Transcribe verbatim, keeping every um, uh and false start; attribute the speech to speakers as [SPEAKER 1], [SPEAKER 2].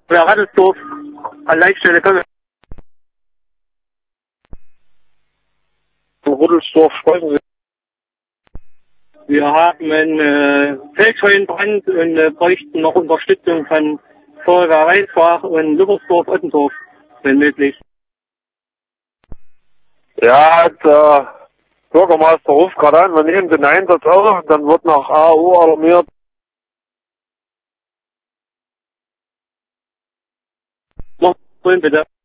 [SPEAKER 1] oder Rattelsdorf an Leitstelle Köln.
[SPEAKER 2] Ruddelsdorf, sprechen Sie.
[SPEAKER 1] Wir haben einen äh, Feldscheunenbrand und äh, bräuchten noch Unterstützung von Feuerwehr Reisbach und Lübersdorf, Ottendorf, wenn möglich.
[SPEAKER 2] Ja, der Bürgermeister ruft gerade an, wir nehmen den Einsatz auf, dann wird nach A U alarmiert.
[SPEAKER 1] Noch bitte.